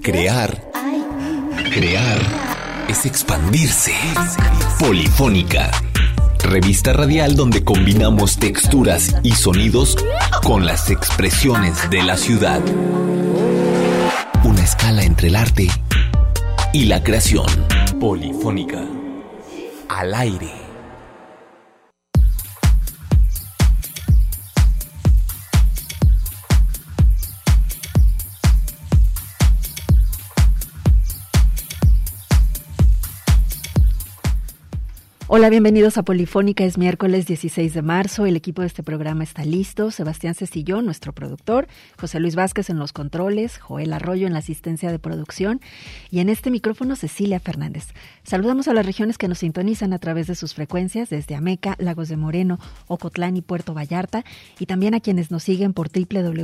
Crear es expandirse. Polifónica, revista radial donde combinamos texturas y sonidos con las expresiones de la ciudad. Una escala entre el arte y la creación. Polifónica, al aire. Hola, bienvenidos a Polifónica. Es miércoles 16 de marzo. El equipo de este programa está listo. Sebastián Cestillón, nuestro productor, José Luis Vázquez en los controles, Joel Arroyo en la asistencia de producción y en este micrófono Cecilia Fernández. Saludamos a las regiones que nos sintonizan a través de sus frecuencias desde Ameca, Lagos de Moreno, Ocotlán y Puerto Vallarta, y también a quienes nos siguen por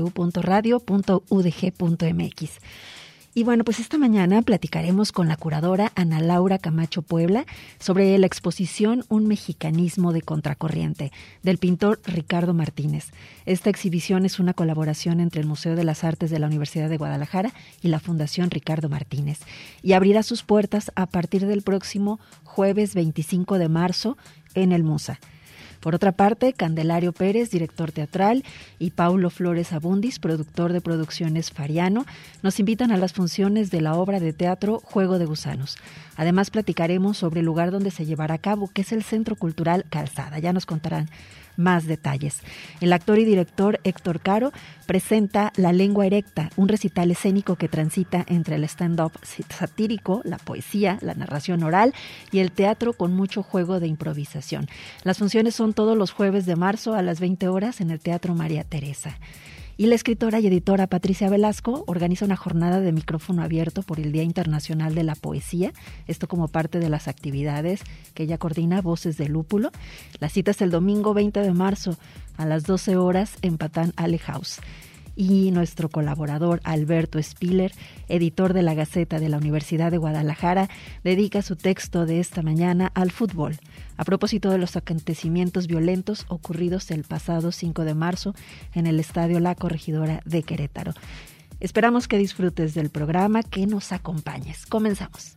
www.radio.udg.mx. Y bueno, pues esta mañana platicaremos con la curadora Ana Laura Camacho Puebla sobre la exposición Un mexicanismo de contracorriente del pintor Ricardo Martínez. Esta exhibición es una colaboración entre el Museo de las Artes de la Universidad de Guadalajara y la Fundación Ricardo Martínez y abrirá sus puertas a partir del próximo jueves 25 de marzo en el MUSA. Por otra parte, Candelario Pérez, director teatral, y Paulo Flores Abundis, productor de producciones Fariano, nos invitan a las funciones de la obra de teatro Juego de Gusanos. Además, platicaremos sobre el lugar donde se llevará a cabo, que es el Centro Cultural Calzada. Ya nos contarán más detalles. El actor y director Héctor Caro presenta La Lengua Erecta, un recital escénico que transita entre el stand-up satírico, la poesía, la narración oral y el teatro con mucho juego de improvisación. Las funciones son todos los jueves de marzo a las 20 horas en el Teatro María Teresa. Y la escritora y editora Patricia Velasco organiza una jornada de micrófono abierto por el Día Internacional de la Poesía, esto como parte de las actividades que ella coordina, Voces de Lúpulo. La cita es el domingo 20 de marzo a las 12 horas en Patán Ale House. Y nuestro colaborador Alberto Spiller, editor de la Gaceta de la Universidad de Guadalajara, dedica su texto de esta mañana al fútbol, a propósito de los acontecimientos violentos ocurridos el pasado 5 de marzo en el Estadio La Corregidora de Querétaro. Esperamos que disfrutes del programa, que nos acompañes. Comenzamos.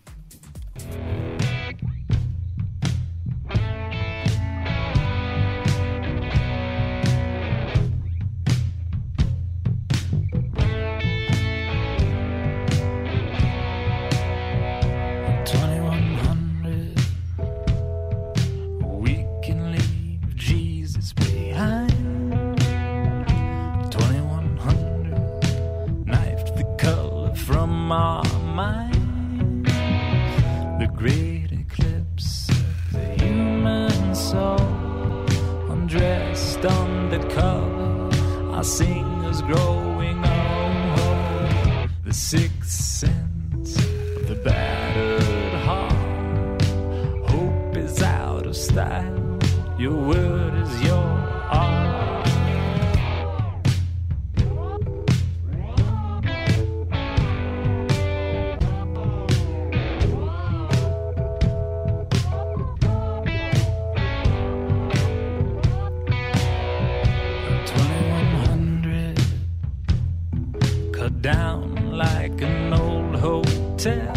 Our mind, the great eclipse of the human soul, undressed undercover, our singers growing old, the sixth sense of the battered heart, hope is out of style, your word is your art. 2100 cut down like an old hotel.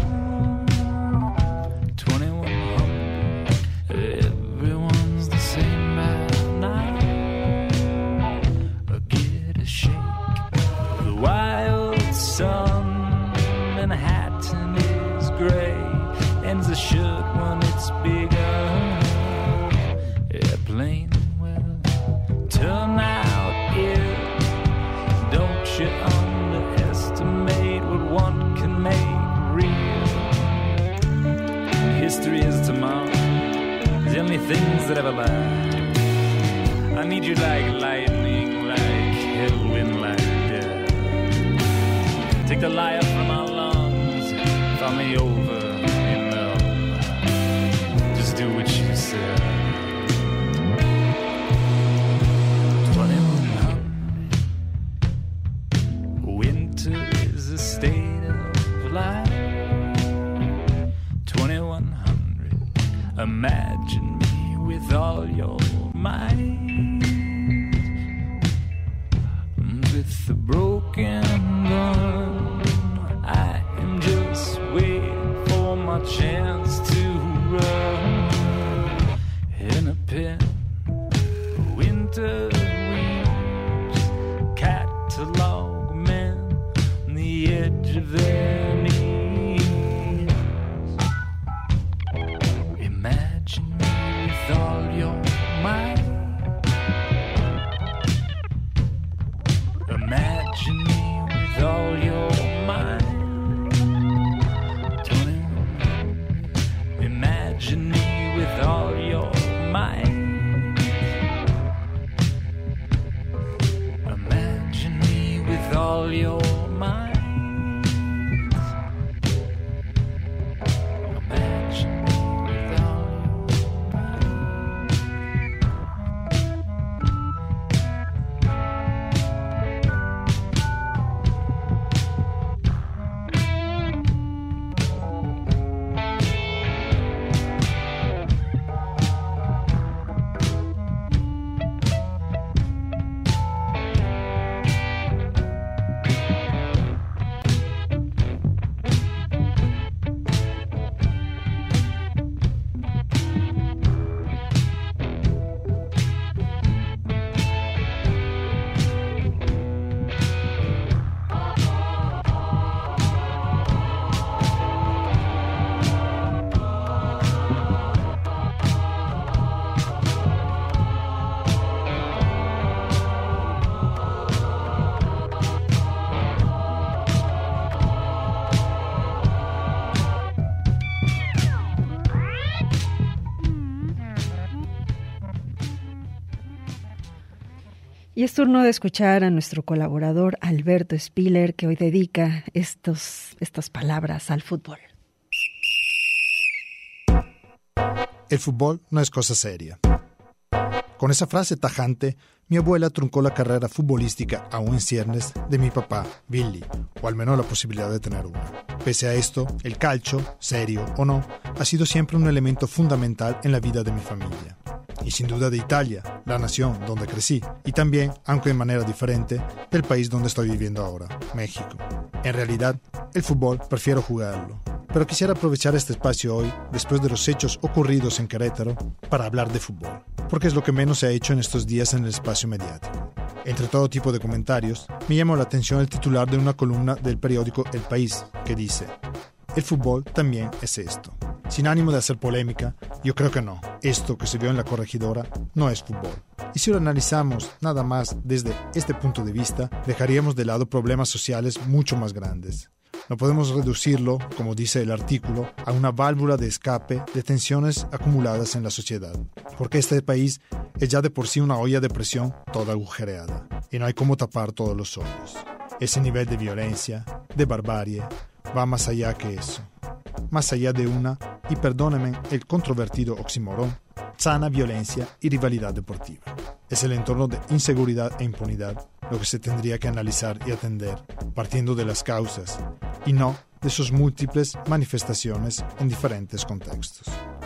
2100, everyone's the same by now. Get a shake of the wild sun. Manhattan is gray, ends the shirt when it's bigger. Airplane turn out here. Don't you underestimate what one can make real. History is tomorrow, the only things that ever last. I need you like lightning, like hellwind, like death. Take the life from our lungs, throw me over, you know. Just do what you said. State of life. 2100, imagine me with all your might, with the broken gun I chance to run in a pit. Winter weeds, catalog men on the edge of their knees. Imagine me with all your might. Imagine me with all your mind. Tony, imagine me with all your might. Imagine me with all your mind. Imagine me with all your mind. Y es turno de escuchar a nuestro colaborador Alberto Spiller, que hoy dedica estas palabras al fútbol. El fútbol no es cosa seria. Con esa frase tajante, mi abuela truncó la carrera futbolística aún en ciernes de mi papá, Billy, o al menos la posibilidad de tener una. Pese a esto, el calcio, serio o no, ha sido siempre un elemento fundamental en la vida de mi familia. Y sin duda de Italia, la nación donde crecí, y también, aunque de manera diferente, del país donde estoy viviendo ahora, México. En realidad, el fútbol prefiero jugarlo. Pero quisiera aprovechar este espacio hoy, después de los hechos ocurridos en Querétaro, para hablar de fútbol, porque es lo que menos se ha hecho en estos días en el espacio mediático. Entre todo tipo de comentarios, me llamó la atención el titular de una columna del periódico El País, que dice: el fútbol también es esto. Sin ánimo de hacer polémica, yo creo que no. Esto que se vio en la corregidora no es fútbol. Y si lo analizamos nada más desde este punto de vista, dejaríamos de lado problemas sociales mucho más grandes. No podemos reducirlo, como dice el artículo, a una válvula de escape de tensiones acumuladas en la sociedad, porque este país es ya de por sí una olla de presión toda agujereada, y no hay cómo tapar todos los hoyos. Ese nivel de violencia, de barbarie, va más allá que eso. Más allá de una, y perdónenme el controvertido oxímoron, sana violencia y rivalidad deportiva. Es el entorno de inseguridad e impunidad lo que se tendría que analizar y atender, partiendo de las causas, y no de sus múltiples manifestaciones en diferentes contextos.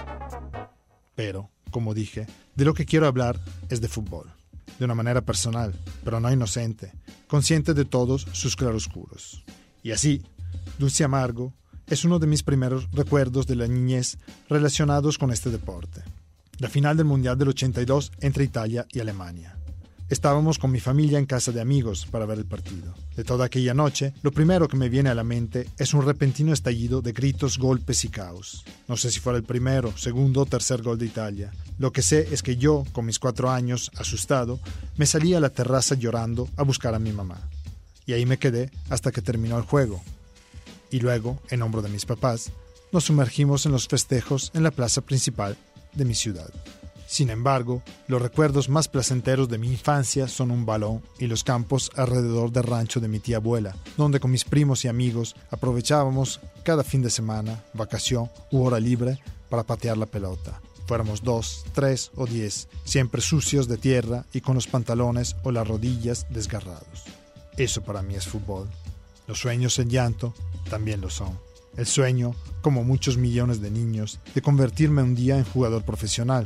Pero, como dije, de lo que quiero hablar es de fútbol, de una manera personal, pero no inocente, consciente de todos sus claroscuros. Y así, dulce y amargo, es uno de mis primeros recuerdos de la niñez relacionados con este deporte. La final del Mundial del 82 entre Italia y Alemania. Estábamos con mi familia en casa de amigos para ver el partido. De toda aquella noche, lo primero que me viene a la mente es un repentino estallido de gritos, golpes y caos. No sé si fuera el primero, segundo o tercer gol de Italia. Lo que sé es que yo, con mis 4 años, asustado, me salí a la terraza llorando a buscar a mi mamá. Y ahí me quedé hasta que terminó el juego. Y luego, en hombro de mis papás, nos sumergimos en los festejos en la plaza principal de mi ciudad. Sin embargo, los recuerdos más placenteros de mi infancia son un balón y los campos alrededor del rancho de mi tía abuela, donde con mis primos y amigos aprovechábamos cada fin de semana, vacación u hora libre para patear la pelota. Fuéramos 2, 3 o 10, siempre sucios de tierra y con los pantalones o las rodillas desgarrados. Eso para mí es fútbol. Los sueños en llanto también lo son. El sueño, como muchos millones de niños, de convertirme un día en jugador profesional.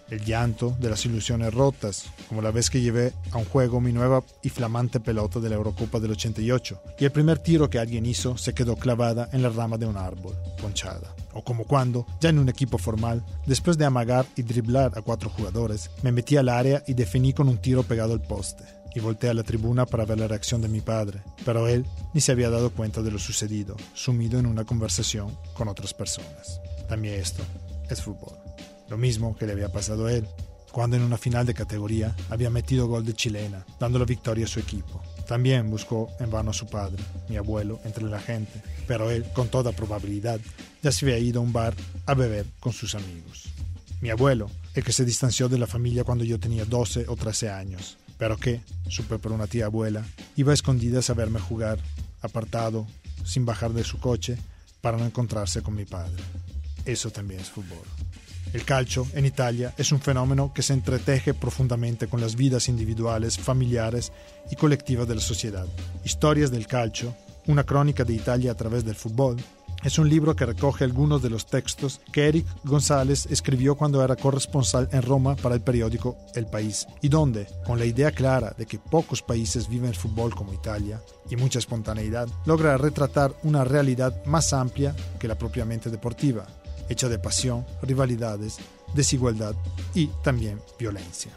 el llanto de las ilusiones rotas, como la vez que llevé a un juego mi nueva y flamante pelota de la Eurocopa del 88 y el primer tiro que alguien hizo se quedó clavada en la rama de un árbol, ponchada. O como cuando, ya en un equipo formal, después de amagar y driblar a 4 jugadores, me metí al área y definí con un tiro pegado al poste. Y volteé a la tribuna para ver la reacción de mi padre, pero él ni se había dado cuenta de lo sucedido, sumido en una conversación con otras personas. También esto es fútbol. Lo mismo que le había pasado a él, cuando en una final de categoría había metido gol de chilena, dando la victoria a su equipo. También buscó en vano a su padre, mi abuelo, entre la gente, pero él, con toda probabilidad, ya se había ido a un bar a beber con sus amigos. Mi abuelo, el que se distanció de la familia cuando yo tenía 12 o 13 años, pero que, supe por una tía abuela, iba a escondidas a verme jugar, apartado, sin bajar de su coche, para no encontrarse con mi padre. Eso también es fútbol. El calcio, en Italia, es un fenómeno que se entreteje profundamente con las vidas individuales, familiares y colectivas de la sociedad. Historias del calcio, una crónica de Italia a través del fútbol, es un libro que recoge algunos de los textos que Eric González escribió cuando era corresponsal en Roma para el periódico El País, y donde, con la idea clara de que pocos países viven el fútbol como Italia, y mucha espontaneidad, logra retratar una realidad más amplia que la propiamente deportiva, hecha de pasión, rivalidades, desigualdad y también violencia.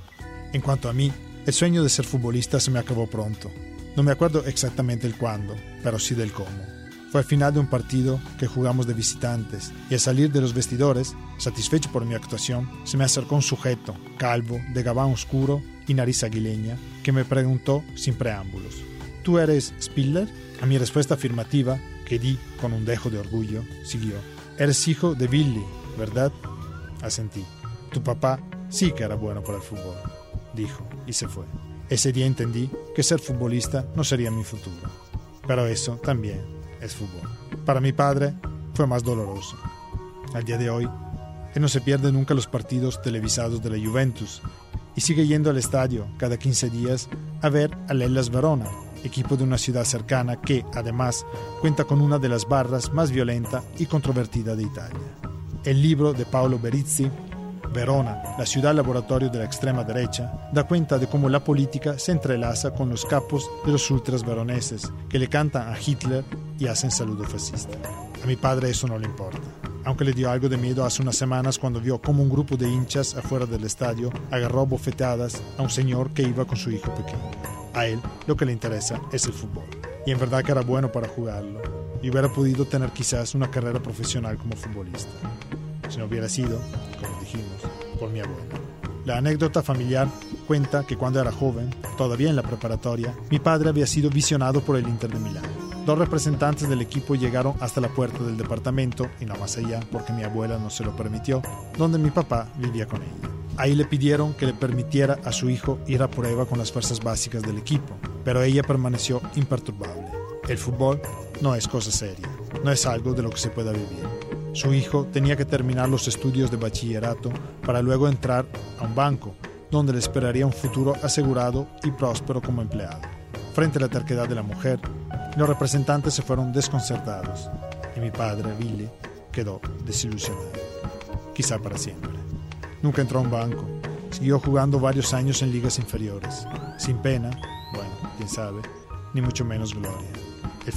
En cuanto a mí, el sueño de ser futbolista se me acabó pronto. No me acuerdo exactamente el cuándo, pero sí del cómo. Fue al final de un partido que jugamos de visitantes y al salir de los vestidores, satisfecho por mi actuación, se me acercó un sujeto, calvo, de gabán oscuro y nariz aguileña, que me preguntó sin preámbulos: ¿Tú eres Spiller? A mi respuesta afirmativa, que di con un dejo de orgullo, siguió: Eres hijo de Billy, ¿verdad? Asentí. Tu papá sí que era bueno para el fútbol, dijo, y se fue. Ese día entendí que ser futbolista no sería mi futuro. Pero eso también es fútbol. Para mi padre fue más doloroso. Al día de hoy, él no se pierde nunca los partidos televisados de la Juventus y sigue yendo al estadio cada 15 días a ver al Hellas Verona, equipo de una ciudad cercana que, además, cuenta con una de las barras más violenta y controvertida de Italia. El libro de Paolo Berizzi, Verona, la ciudad laboratorio de la extrema derecha, da cuenta de cómo la política se entrelaza con los capos de los ultras veroneses, que le cantan a Hitler y hacen saludo fascista. A mi padre eso no le importa, aunque le dio algo de miedo hace unas semanas cuando vio cómo un grupo de hinchas afuera del estadio agarró a bofetadas a un señor que iba con su hijo pequeño. A él lo que le interesa es el fútbol, y en verdad que era bueno para jugarlo, y hubiera podido tener quizás una carrera profesional como futbolista, si no hubiera sido, como dijimos, por mi abuelo. La anécdota familiar cuenta que cuando era joven, todavía en la preparatoria, mi padre había sido visionado por el Inter de Milán. 2 representantes del equipo llegaron hasta la puerta del departamento, y no más allá, porque mi abuela no se lo permitió, donde mi papá vivía con ella. Ahí le pidieron que le permitiera a su hijo ir a prueba con las fuerzas básicas del equipo, pero ella permaneció imperturbable. El fútbol no es cosa seria, no es algo de lo que se pueda vivir. Su hijo tenía que terminar los estudios de bachillerato para luego entrar a un banco, donde le esperaría un futuro asegurado y próspero como empleado. Frente a la terquedad de la mujer, los representantes se fueron desconcertados y mi padre, Billy, quedó desilusionado, quizá para siempre. Nunca entró a un banco, siguió jugando varios años en ligas inferiores, sin pena, bueno, quién sabe, ni mucho menos gloria. El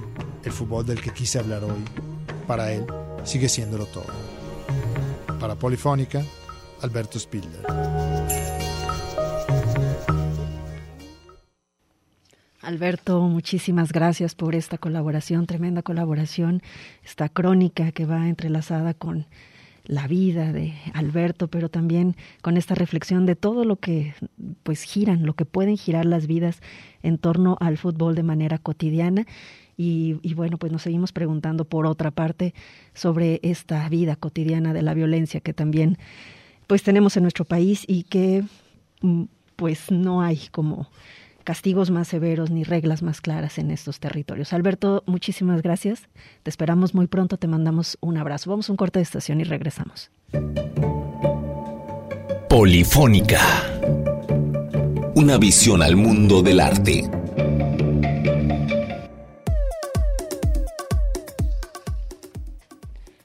fútbol del que quise hablar hoy, para él sigue siéndolo todo. Para Polifónica, Alberto Spiller. Alberto, muchísimas gracias por esta colaboración, tremenda colaboración, esta crónica que va entrelazada con la vida de Alberto, pero también con esta reflexión de todo lo que pues giran, lo que pueden girar las vidas en torno al fútbol de manera cotidiana. Y bueno, pues nos seguimos preguntando por otra parte sobre esta vida cotidiana de la violencia que también pues tenemos en nuestro país y que pues no hay como castigos más severos ni reglas más claras en estos territorios. Alberto, muchísimas gracias. Te esperamos muy pronto, te mandamos un abrazo. Vamos a un corte de estación y regresamos. Polifónica. Una visión al mundo del arte.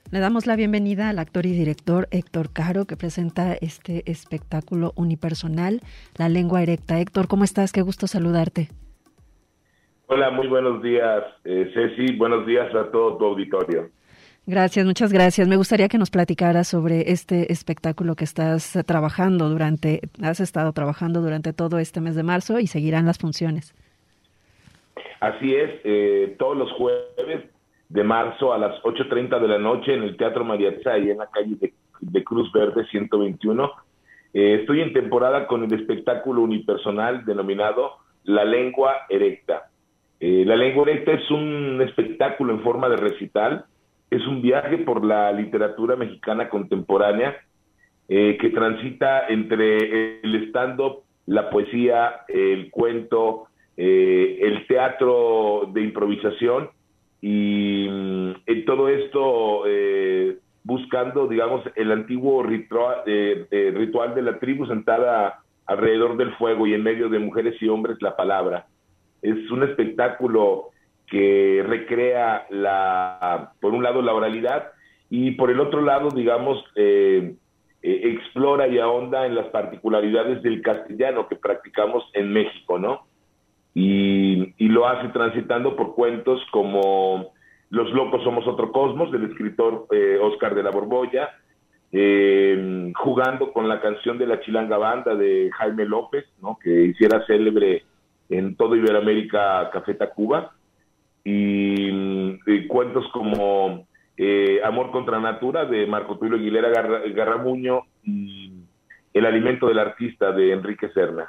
Le damos la bienvenida al actor y director Héctor Caro, que presenta este espectáculo unipersonal, La Lengua Erecta. Héctor, ¿cómo estás? Qué gusto saludarte. Hola, muy buenos días, Ceci. Buenos días a todo tu auditorio. Gracias, muchas gracias. Me gustaría que nos platicaras sobre este espectáculo que has estado trabajando durante todo este mes de marzo y seguirán las funciones. Así es, todos los jueves de marzo a las 8:30 de la noche en el Teatro Mariatzá, ahí en la calle de Cruz Verde 121. Estoy en temporada con el espectáculo unipersonal denominado La Lengua Erecta. La Lengua Erecta es un espectáculo en forma de recital. Es un viaje por la literatura mexicana contemporánea que transita entre el stand-up, la poesía, el cuento, el teatro de improvisación y en todo esto buscando, digamos, el antiguo ritual de la tribu sentada alrededor del fuego y en medio de mujeres y hombres la palabra. Es un espectáculo que recrea por un lado la oralidad y por el otro lado, digamos, explora y ahonda en las particularidades del castellano que practicamos en México, ¿no? Y lo hace transitando por cuentos como Los locos somos otro cosmos, del escritor Óscar de la Borbolla, jugando con la canción de la Chilanga Banda de Jaime López, ¿no? Que hiciera célebre en toda Iberoamérica Café Tacuba, y cuentos como Amor contra Natura de Marco Tulio Aguilera Garramuño y El alimento del artista de Enrique Serna.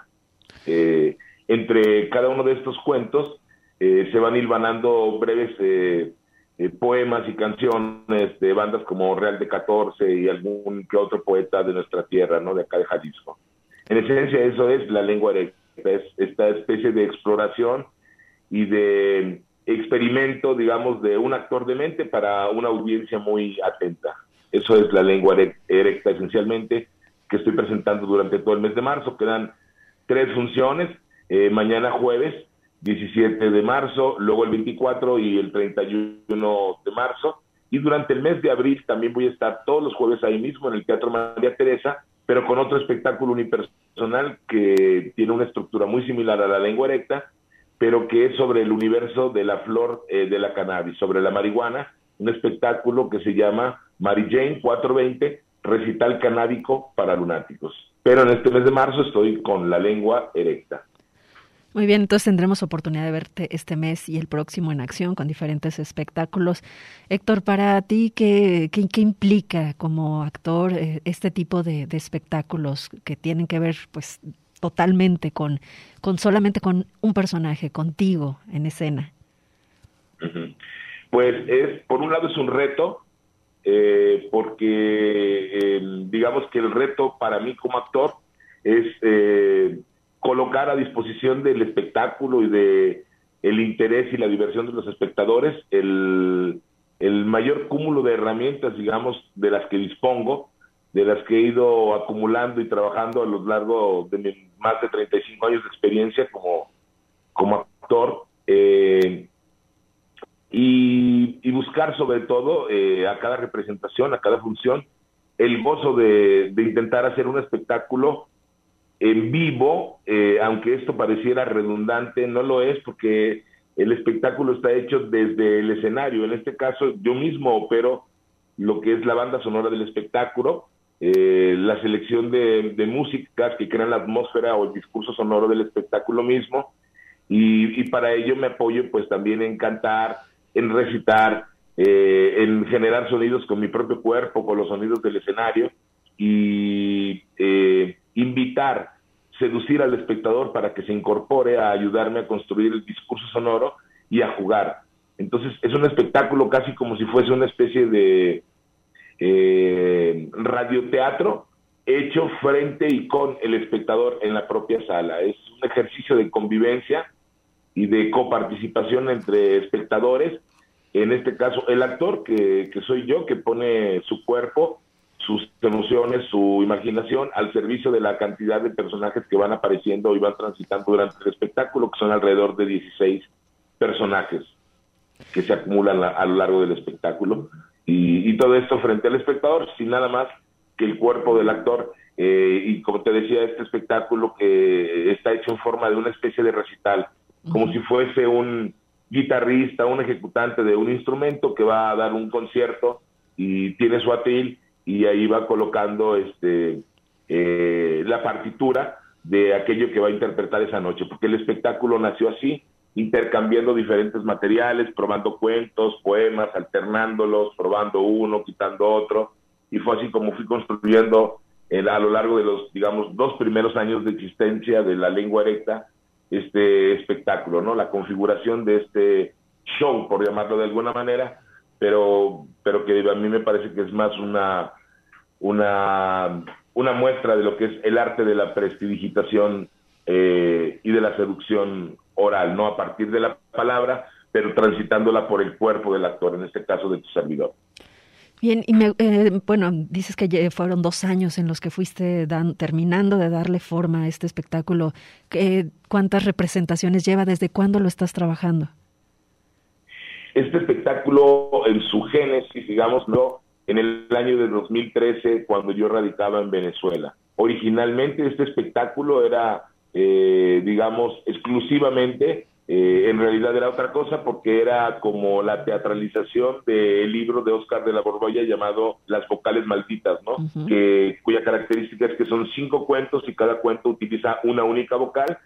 Entre cada uno de estos cuentos se van hilvanando breves poemas y canciones de bandas como Real de 14 y algún que otro poeta de nuestra tierra, ¿no? De acá de Jalisco. En esencia eso es La Lengua Erecta, es esta especie de exploración y de experimento, digamos, de un actor de mente para una audiencia muy atenta. Eso es La Lengua Erecta esencialmente, que estoy presentando durante todo el mes de marzo. Quedan 3 funciones, mañana jueves 17 de marzo, luego el 24 y el 31 de marzo, y durante el mes de abril también voy a estar todos los jueves ahí mismo en el Teatro María Teresa, pero con otro espectáculo unipersonal que tiene una estructura muy similar a La Lengua Erecta, pero que es sobre el universo de la flor de la cannabis, sobre la marihuana, un espectáculo que se llama Mary Jane 420, recital canábico para lunáticos. Pero en este mes de marzo estoy con La Lengua Erecta. Muy bien, entonces tendremos oportunidad de verte este mes y el próximo en acción con diferentes espectáculos. Héctor, para ti, ¿qué implica como actor este tipo de espectáculos que tienen que ver, pues, totalmente con solamente con un personaje, contigo en escena? Uh-huh. Pues por un lado es un reto, porque digamos que el reto para mí como actor es colocar a disposición del espectáculo y de el interés y la diversión de los espectadores el mayor cúmulo de herramientas, digamos, de las que dispongo, de las que he ido acumulando y trabajando a lo largo de más de 35 años de experiencia como actor, y buscar sobre todo a cada representación, a cada función, el gozo de intentar hacer un espectáculo en vivo, aunque esto pareciera redundante, no lo es, porque el espectáculo está hecho desde el escenario. En este caso yo mismo opero lo que es la banda sonora del espectáculo, la selección de músicas que crean la atmósfera o el discurso sonoro del espectáculo mismo, y para ello me apoyo pues también en cantar, en recitar, en generar sonidos con mi propio cuerpo, con los sonidos del escenario, y invitar, seducir al espectador para que se incorpore a ayudarme a construir el discurso sonoro y a jugar. Entonces es un espectáculo casi como si fuese una especie de radioteatro hecho frente y con el espectador en la propia sala. Es un ejercicio de convivencia y de coparticipación entre espectadores, en este caso el actor, que soy yo, que pone su cuerpo, sus emociones, su imaginación al servicio de la cantidad de personajes que van apareciendo y van transitando durante el espectáculo, que son alrededor de 16 personajes que se acumulan a lo largo del espectáculo. y todo esto frente al espectador, sin nada más que el cuerpo del actor. Y como te decía, este espectáculo que está hecho en forma de una especie de recital, como si fuese un guitarrista, un ejecutante de un instrumento que va a dar un concierto y tiene su atril y ahí va colocando la partitura de aquello que va a interpretar esa noche, porque el espectáculo nació así, intercambiando diferentes materiales, probando cuentos, poemas, alternándolos, probando uno, quitando otro, y fue así como fui construyendo a lo largo de los, digamos, 2 primeros años de existencia de La Lengua Erecta, este espectáculo, ¿no? La configuración de este show, por llamarlo de alguna manera, pero que a mí me parece que es más una muestra de lo que es el arte de la prestidigitación y de la seducción oral, ¿no? A partir de la palabra, pero transitándola por el cuerpo del actor, en este caso de tu servidor. Bien, y bueno, dices que fueron 2 años en los que fuiste terminando de darle forma a este espectáculo. ¿Cuántas representaciones lleva? ¿Desde cuándo lo estás trabajando? Este espectáculo, en su génesis, digámoslo, en el año de 2013, cuando yo radicaba en Venezuela. Originalmente este espectáculo era, digamos, exclusivamente, en realidad era otra cosa, porque era como la teatralización del libro de Óscar de la Borbolla llamado Las vocales malditas, ¿no? Cuya característica es que son 5 cuentos y cada cuento utiliza una única vocal.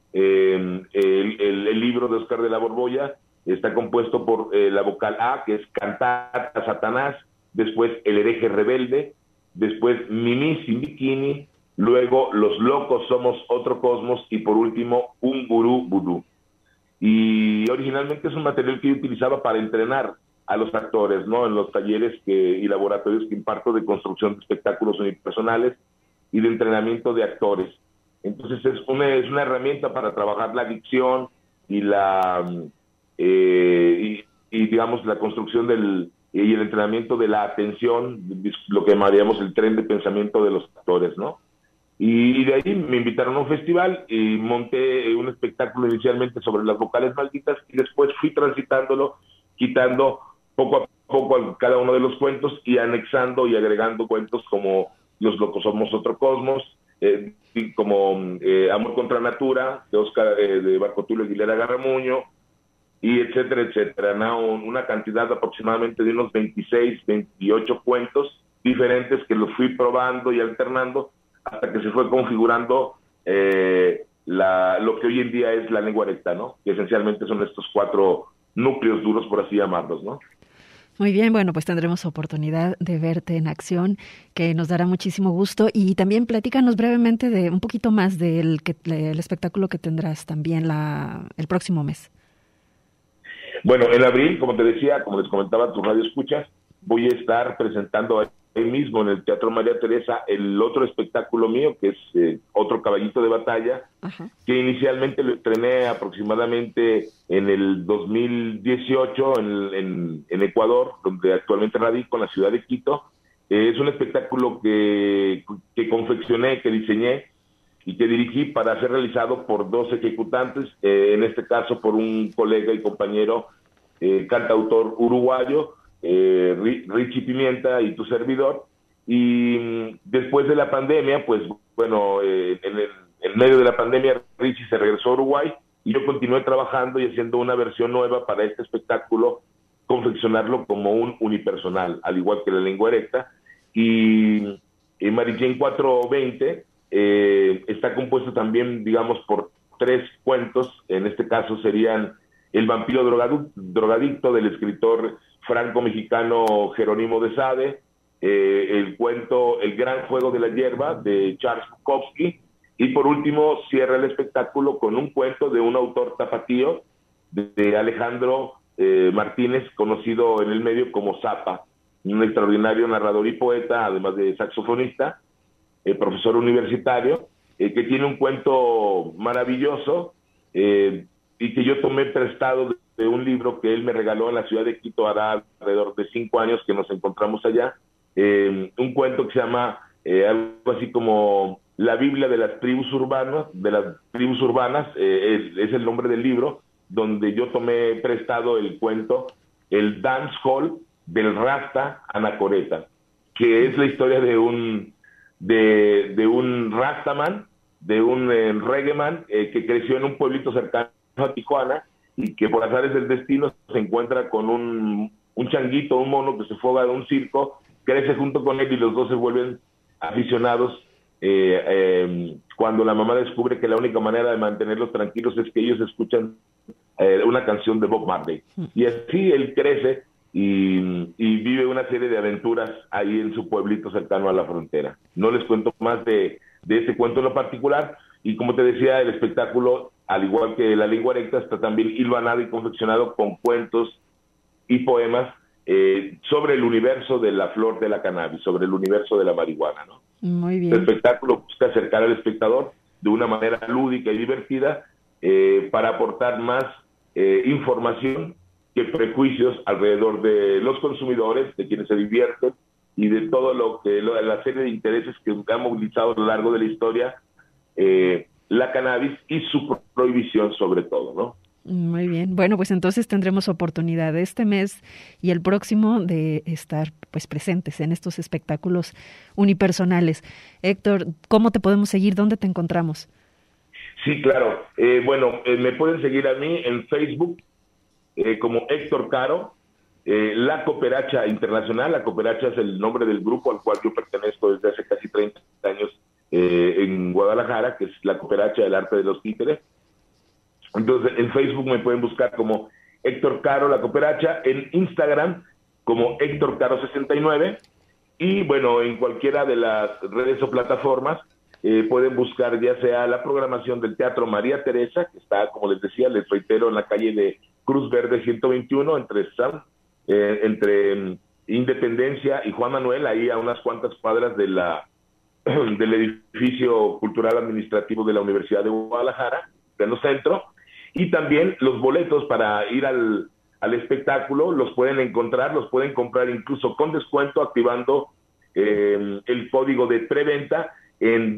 El libro de Óscar de la Borbolla está compuesto por la vocal A, que es Cantar a Satanás, después El hereje rebelde, después Mimi sin bikini, luego Los locos somos otro cosmos y por último Un gurú vudú. Y originalmente es un material que yo utilizaba para entrenar a los actores, ¿no? En los talleres y laboratorios que imparto de construcción de espectáculos unipersonales y de entrenamiento de actores. Entonces es una herramienta para trabajar la dicción y digamos la construcción y el entrenamiento de la atención, lo que llamaríamos el tren de pensamiento de los actores, ¿no? Y de ahí me invitaron a un festival y monté un espectáculo inicialmente sobre las vocales malditas y después fui transitándolo, quitando poco a poco cada uno de los cuentos y anexando y agregando cuentos como Los locos somos otro cosmos, como Amor contra Natura, de Marco Tulio Aguilera Garramuño, y etcétera, etcétera, ¿no? Una cantidad aproximadamente de unos 26, 28 cuentos diferentes que los fui probando y alternando hasta que se fue configurando lo que hoy en día es La Lengua Erecta, ¿no? Que esencialmente son estos 4 núcleos duros, por así llamarlos, ¿no? Muy bien, bueno, pues tendremos oportunidad de verte en acción, que nos dará muchísimo gusto. Y también platícanos brevemente de un poquito más del espectáculo que tendrás también el próximo mes. Bueno, en abril, como te decía, como les comentaba tu radio escuchas, voy a estar presentando ahí mismo en el Teatro María Teresa el otro espectáculo mío, que es Otro Caballito de Batalla, que inicialmente lo estrené aproximadamente en el 2018 en Ecuador, donde actualmente radico en la ciudad de Quito. Es un espectáculo que confeccioné, que diseñé y que dirigí para ser realizado por 2 ejecutantes, en este caso por un colega y compañero cantautor uruguayo, Richie Pimienta y tu servidor. Y después de la pandemia, pues bueno, en medio de la pandemia Richie se regresó a Uruguay y yo continué trabajando y haciendo una versión nueva para este espectáculo, confeccionarlo como un unipersonal, al igual que La Lengua Erecta. Y Mary Jane 420 está compuesto también, digamos, por 3 cuentos. En este caso serían El vampiro drogadicto, del escritor franco-mexicano Jerónimo de Sade, el cuento El gran juego de la hierba, de Charles Bukowski, y por último cierra el espectáculo con un cuento de un autor tapatío, de Alejandro Martínez, conocido en el medio como Zapa, un extraordinario narrador y poeta, además de saxofonista, profesor universitario, que tiene un cuento maravilloso y que yo tomé prestado de un libro que él me regaló en la ciudad de Quito, hará alrededor de 5 años que nos encontramos allá, un cuento que se llama algo así como La Biblia de las tribus urbanas, es el nombre del libro, donde yo tomé prestado el cuento El Dance Hall del Rasta Anacoreta, que es la historia de un Rastaman, de un reggaeman que creció en un pueblito cercano a Tijuana y que por azares del destino se encuentra con un changuito, un mono que se fuga de un circo, crece junto con él y los dos se vuelven aficionados cuando la mamá descubre que la única manera de mantenerlos tranquilos es que ellos escuchan una canción de Bob Marley. Y así él crece y vive una serie de aventuras ahí en su pueblito cercano a la frontera. No les cuento más de ese cuento en lo particular, y como te decía, el espectáculo, al igual que La Lengua Erecta, está también hilvanado y confeccionado con cuentos y poemas sobre el universo de la flor de la cannabis, sobre el universo de la marihuana, ¿no? Muy bien. El espectáculo busca acercar al espectador de una manera lúdica y divertida para aportar más información que prejuicios alrededor de los consumidores, de quienes se divierten y de todo la serie de intereses que ha movilizado a lo largo de la historia la cannabis y su prohibición sobre todo, ¿no? Muy bien. Bueno, pues entonces tendremos oportunidad este mes y el próximo de estar pues presentes en estos espectáculos unipersonales. Héctor, ¿cómo te podemos seguir? ¿Dónde te encontramos? Sí, claro. Me pueden seguir a mí en Facebook como Héctor Caro, La Cooperacha Internacional. La Cooperacha es el nombre del grupo al cual yo pertenezco desde hace casi 30 años en Guadalajara, que es La Cooperacha del Arte de los Títeres. Entonces, en Facebook me pueden buscar como Héctor Caro, La Cooperacha, en Instagram como Héctor Caro 69, y bueno, en cualquiera de las redes o plataformas pueden buscar ya sea la programación del Teatro María Teresa, que está, como les decía, les reitero, en la calle de Cruz Verde 121, entre Independencia y Juan Manuel, ahí a unas cuantas cuadras del edificio cultural administrativo de la Universidad de Guadalajara, pleno centro. Y también los boletos para ir al espectáculo los pueden encontrar, los pueden comprar incluso con descuento activando el código de preventa en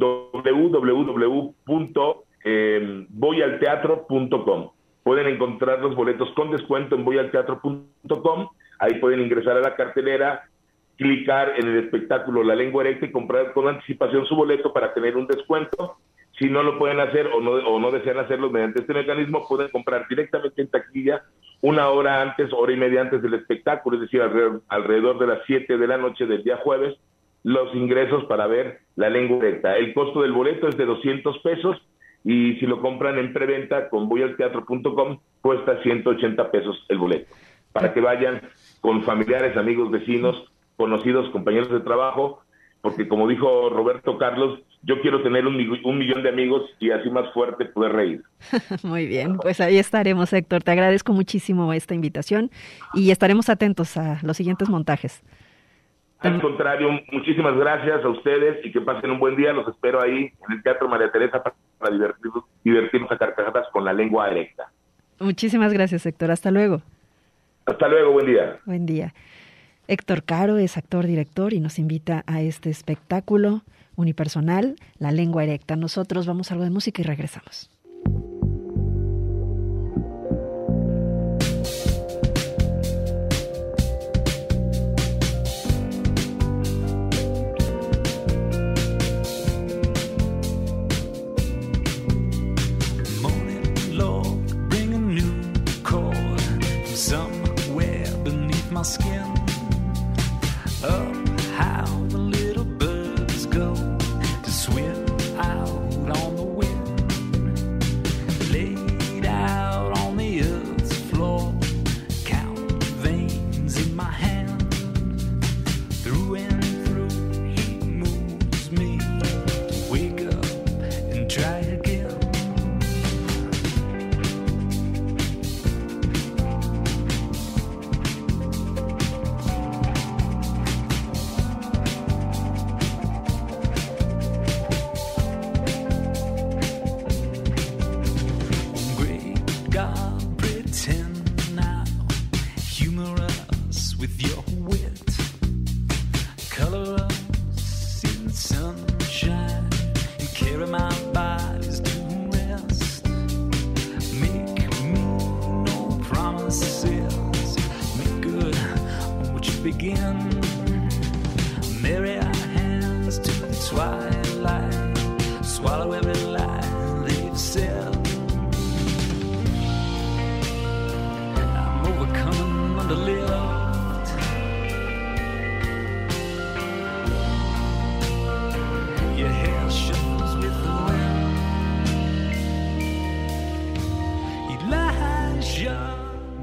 www.voyalteatro.com. Pueden encontrar los boletos con descuento en voyalteatro.com. Ahí pueden ingresar a la cartelera, clicar en el espectáculo La Lengua Erecta y comprar con anticipación su boleto para tener un descuento. Si no lo pueden hacer o no desean hacerlo mediante este mecanismo, pueden comprar directamente en taquilla una hora antes, hora y media antes del espectáculo, es decir, alrededor de las 7 de la noche del día jueves, los ingresos para ver La Lengua Erecta. El costo del boleto es de 200 pesos y si lo compran en preventa con voyalteatro.com cuesta 180 pesos el boleto. Para que vayan con familiares, amigos, vecinos, conocidos, compañeros de trabajo, porque como dijo Roberto Carlos, yo quiero tener un millón de amigos y así más fuerte poder reír. Muy bien, pues ahí estaremos, Héctor. Te agradezco muchísimo esta invitación y estaremos atentos a los siguientes montajes. Al contrario, muchísimas gracias a ustedes y que pasen un buen día. Los espero ahí en el Teatro María Teresa para divertirnos a carcajadas con La Lengua Erecta. Muchísimas gracias, Héctor. Hasta luego. Hasta luego, buen día. Buen día. Héctor Caro es actor, director y nos invita a este espectáculo unipersonal, La Lengua Erecta. Nosotros vamos a algo de música y regresamos. My skin up how the little birds go to swim out on the wind, laid out on the earth's floor, count veins in my hand, through and through he moves me to wake up and try again. begin. Marry our hands to the twilight, swallow every lie they've said. I'm overcome underlift. Your hair shows with the wind. Elijah.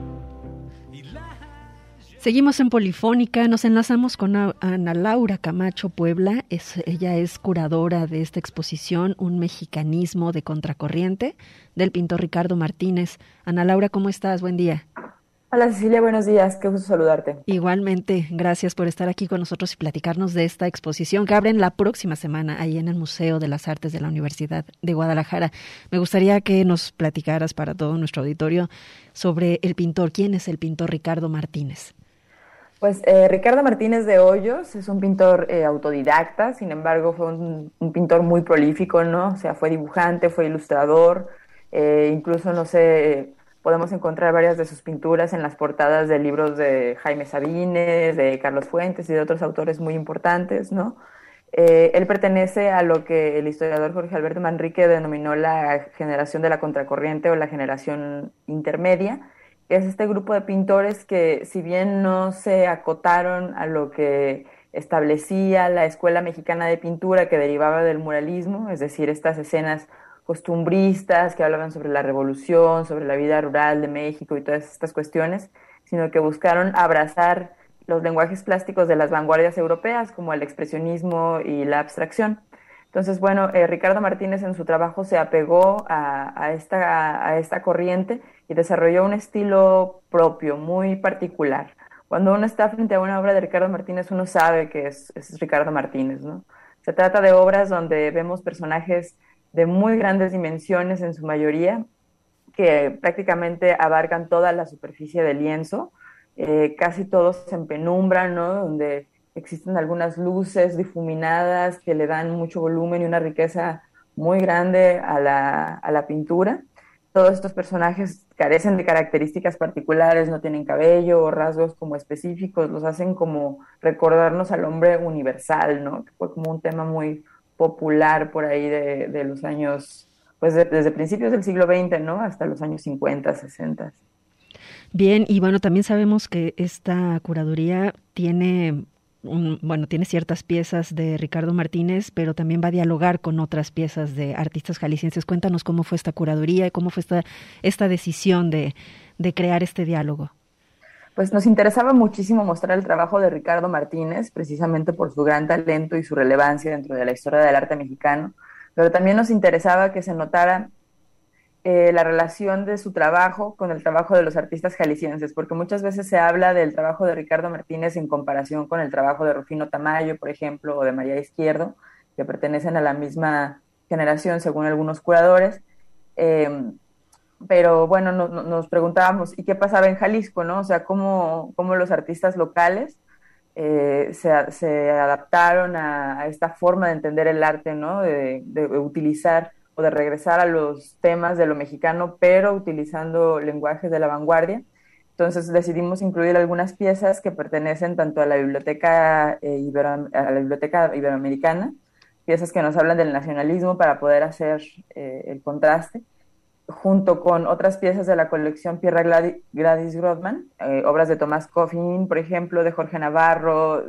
Seguimos en Polifónica, nos enlazamos con Ana Laura Camacho Puebla. Ella es curadora de esta exposición, Un mexicanismo de contracorriente, del pintor Ricardo Martínez. Ana Laura, ¿cómo estás? Buen día. Hola Cecilia, buenos días, qué gusto saludarte. Igualmente, gracias por estar aquí con nosotros y platicarnos de esta exposición que abren la próxima semana ahí en el Museo de las Artes de la Universidad de Guadalajara. Me gustaría que nos platicaras para todo nuestro auditorio sobre el pintor. ¿Quién es el pintor Ricardo Martínez? Pues Ricardo Martínez de Hoyos es un pintor autodidacta, sin embargo fue un pintor muy prolífico, ¿no? O sea, fue dibujante, fue ilustrador, incluso, no sé, podemos encontrar varias de sus pinturas en las portadas de libros de Jaime Sabines, de Carlos Fuentes y de otros autores muy importantes, ¿no? Él pertenece a lo que el historiador Jorge Alberto Manrique denominó la generación de la contracorriente o la generación intermedia. Es este grupo de pintores que, si bien no se acotaron a lo que establecía la Escuela Mexicana de Pintura que derivaba del muralismo, es decir, estas escenas costumbristas que hablaban sobre la revolución, sobre la vida rural de México y todas estas cuestiones, sino que buscaron abrazar los lenguajes plásticos de las vanguardias europeas, como el expresionismo y la abstracción. Entonces, bueno, Ricardo Martínez en su trabajo se apegó a esta corriente y desarrolló un estilo propio, muy particular. Cuando uno está frente a una obra de Ricardo Martínez, uno sabe que es Ricardo Martínez, ¿no? Se trata de obras donde vemos personajes de muy grandes dimensiones en su mayoría, que prácticamente abarcan toda la superficie del lienzo, casi todos en penumbra, ¿no? Donde existen algunas luces difuminadas que le dan mucho volumen y una riqueza muy grande a la pintura. Todos estos personajes carecen de características particulares, no tienen cabello o rasgos como específicos, los hacen como recordarnos al hombre universal, ¿no? Que fue como un tema muy popular por ahí de los años, pues desde principios del siglo XX, ¿no? Hasta los años 50, 60. Bien, y bueno, también sabemos que esta curaduría tiene ciertas piezas de Ricardo Martínez, pero también va a dialogar con otras piezas de artistas jaliscienses. Cuéntanos cómo fue esta curaduría y cómo fue esta decisión de crear este diálogo. Pues nos interesaba muchísimo mostrar el trabajo de Ricardo Martínez, precisamente por su gran talento y su relevancia dentro de la historia del arte mexicano, pero también nos interesaba que se notara la relación de su trabajo con el trabajo de los artistas jaliscienses, porque muchas veces se habla del trabajo de Ricardo Martínez en comparación con el trabajo de Rufino Tamayo, por ejemplo, o de María Izquierdo, que pertenecen a la misma generación según algunos curadores. Pero bueno, nos preguntábamos, ¿y qué pasaba en Jalisco, no? O sea, cómo los artistas locales se adaptaron a esta forma de entender el arte, ¿no? De utilizar o de regresar a los temas de lo mexicano, pero utilizando lenguajes de la vanguardia. Entonces decidimos incluir algunas piezas que pertenecen tanto a la biblioteca iberoamericana, piezas que nos hablan del nacionalismo para poder hacer el contraste, junto con otras piezas de la colección Pierre Gladys Grothman, obras de Tomás Coffin, por ejemplo, de Jorge Navarro,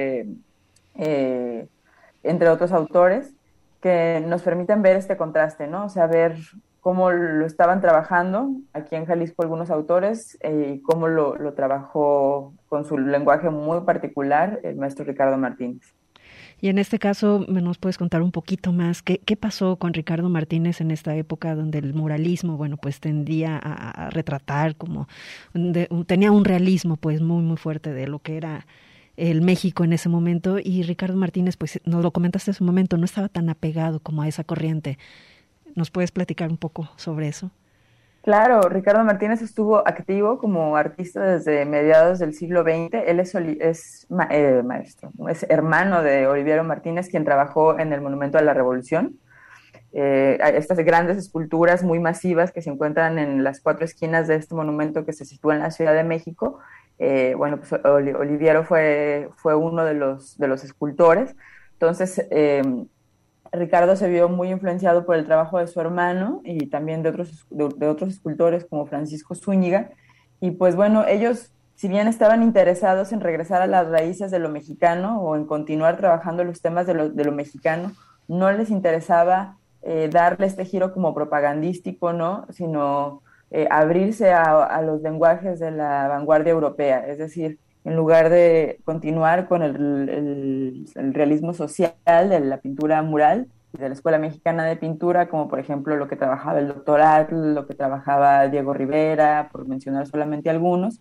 entre otros autores, que nos permiten ver este contraste, ¿no? O sea, ver cómo lo estaban trabajando aquí en Jalisco algunos autores y cómo lo trabajó con su lenguaje muy particular el maestro Ricardo Martínez. Y en este caso, ¿nos puedes contar un poquito más qué pasó con Ricardo Martínez en esta época donde el muralismo, bueno, pues tendía a retratar tenía un realismo pues muy, muy fuerte de lo que era el México en ese momento, y Ricardo Martínez, pues nos lo comentaste hace un momento, no estaba tan apegado como a esa corriente. ¿Nos puedes platicar un poco sobre eso? Claro, Ricardo Martínez estuvo activo como artista desde mediados del siglo XX. Él es maestro, es hermano de Oliviero Martínez, quien trabajó en el Monumento a la Revolución. Estas grandes esculturas muy masivas que se encuentran en las 4 esquinas de este monumento que se sitúa en la Ciudad de México, Bueno, pues Oliviero fue uno de los escultores. Entonces, Ricardo se vio muy influenciado por el trabajo de su hermano y también de otros escultores como Francisco Zúñiga. Y pues bueno, ellos, si bien estaban interesados en regresar a las raíces de lo mexicano o en continuar trabajando los temas de lo mexicano, no les interesaba darle este giro como propagandístico, ¿no? Sino abrirse a los lenguajes de la vanguardia europea, es decir, en lugar de continuar con el realismo social de la pintura mural de la Escuela Mexicana de Pintura, como por ejemplo lo que trabajaba el doctor Atl, lo que trabajaba Diego Rivera, por mencionar solamente algunos.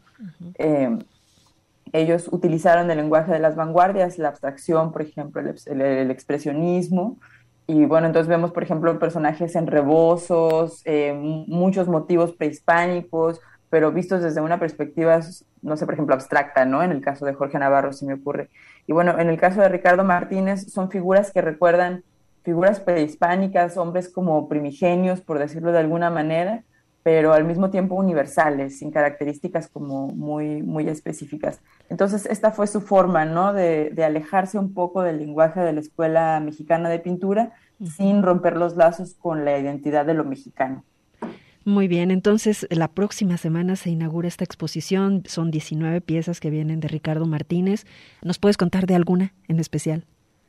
Ellos utilizaron el lenguaje de las vanguardias, la abstracción, por ejemplo, el expresionismo, y bueno, entonces vemos, por ejemplo, personajes en rebozos, muchos motivos prehispánicos, pero vistos desde una perspectiva, no sé, por ejemplo, abstracta, ¿no? En el caso de Jorge Navarro se me ocurre. Y bueno, en el caso de Ricardo Martínez, son figuras que recuerdan figuras prehispánicas, hombres como primigenios, por decirlo de alguna manera, pero al mismo tiempo universales, sin características como muy, muy específicas. Entonces, esta fue su forma, ¿no? De alejarse un poco del lenguaje de la Escuela Mexicana de Pintura, sin romper los lazos con la identidad de lo mexicano. Muy bien, entonces la próxima semana se inaugura esta exposición, son 19 piezas que vienen de Ricardo Martínez. ¿Nos puedes contar de alguna en especial?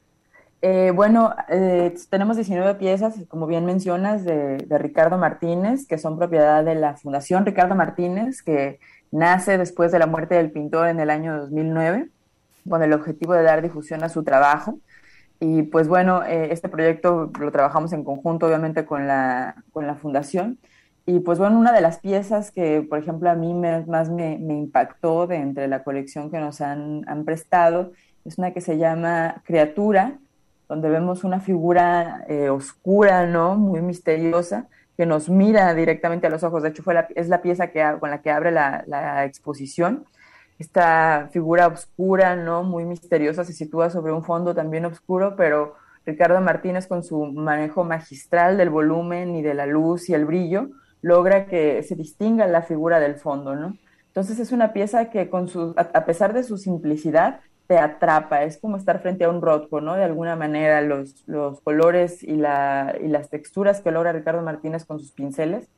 Tenemos 19 piezas, como bien mencionas, de Ricardo Martínez, que son propiedad de la Fundación Ricardo Martínez, que nace después de la muerte del pintor en el año 2009, con el objetivo de dar difusión a su trabajo. Y pues bueno, este proyecto lo trabajamos en conjunto, obviamente, con la Fundación. Y pues bueno, una de las piezas que, por ejemplo, a mí más me impactó de entre la colección que nos han prestado, es una que se llama Criatura, donde vemos una figura oscura, ¿no? Muy misteriosa, que nos mira directamente a los ojos. De hecho, es la pieza con la que abre la exposición. Esta figura oscura, ¿no? Muy misteriosa, se sitúa sobre un fondo también oscuro, pero Ricardo Martínez, con su manejo magistral del volumen y de la luz y el brillo, logra que se distinga la figura del fondo, ¿no? Entonces es una pieza que a pesar de su simplicidad, te atrapa, es como estar frente a un Rothko, ¿no? De alguna manera los colores y las texturas que logra Ricardo Martínez con sus pinceles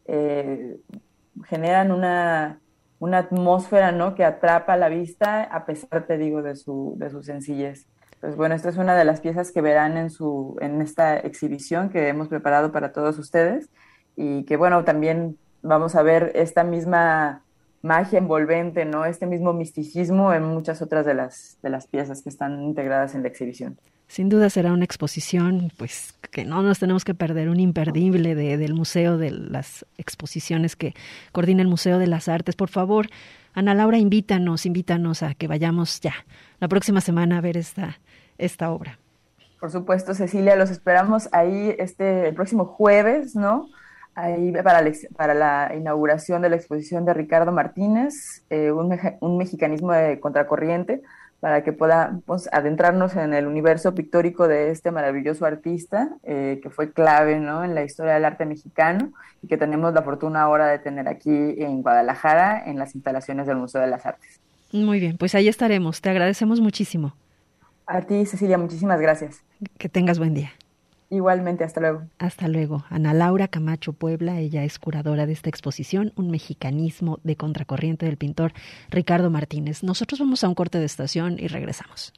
generan una atmósfera, ¿no? Que atrapa la vista a pesar, te digo, de su sencillez. Pues bueno, esta es una de las piezas que verán en esta exhibición que hemos preparado para todos ustedes y que bueno, también vamos a ver esta misma magia envolvente, ¿no? Este mismo misticismo en muchas otras de las piezas que están integradas en la exhibición. Sin duda será una exposición, pues, que no nos tenemos que perder, un imperdible del Museo de las Exposiciones que coordina el Museo de las Artes. Por favor, Ana Laura, invítanos a que vayamos ya la próxima semana a ver esta obra. Por supuesto, Cecilia, los esperamos ahí el próximo jueves, ¿no? Ahí para la inauguración de la exposición de Ricardo Martínez, un mexicanismo de contracorriente, para que podamos adentrarnos en el universo pictórico de este maravilloso artista, que fue clave, ¿no? En la historia del arte mexicano y que tenemos la fortuna ahora de tener aquí en Guadalajara, en las instalaciones del Museo de las Artes. Muy bien, pues ahí estaremos. Te agradecemos muchísimo. A ti, Cecilia, muchísimas gracias. Que tengas buen día. Igualmente, hasta luego. Hasta luego. Ana Laura Camacho Puebla, ella es curadora de esta exposición, un mexicanismo de contracorriente del pintor Ricardo Martínez. Nosotros vamos a un corte de estación y regresamos.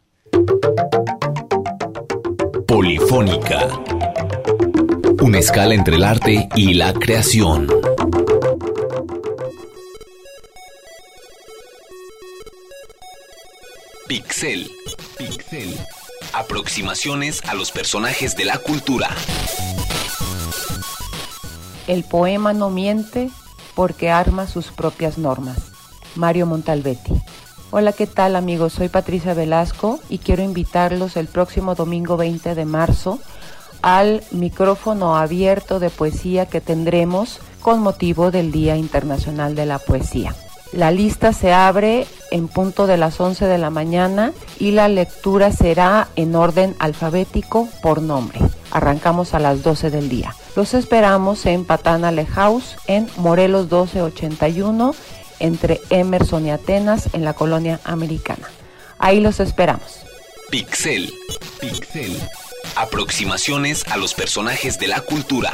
Polifónica. Una escala entre el arte y la creación. Pixel. Aproximaciones a los personajes de la cultura. El poema no miente porque arma sus propias normas. Mario Montalbetti. Hola, ¿qué tal, amigos? Soy Patricia Velasco y quiero invitarlos el próximo domingo 20 de marzo al micrófono abierto de poesía que tendremos con motivo del Día Internacional de la Poesía. La lista se abre en punto de las 11 de la mañana y la lectura será en orden alfabético por nombre. Arrancamos a las 12 del día. Los esperamos en Patana Le House, en Morelos 1281, entre Emerson y Atenas en la colonia americana. Ahí los esperamos. Pixel. Aproximaciones a los personajes de la cultura.